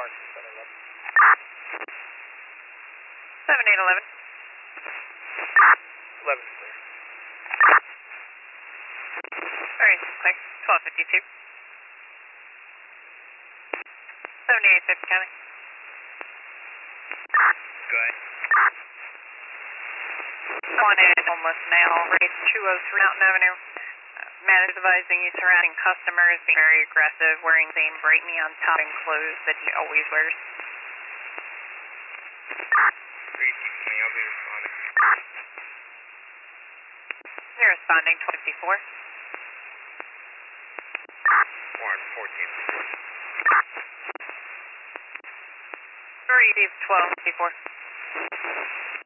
Warren, 7811. 11 is clear. Alright, clear. 1252. 7850 county. Go ahead. One is homeless male, race 203 Mountain Avenue. Man is advising you surrounding customers, being very aggressive, wearing the same bright neon top and clothes that he always wears. 3 I'll be responding. You're responding 1254. Warren, 14. 3 1254.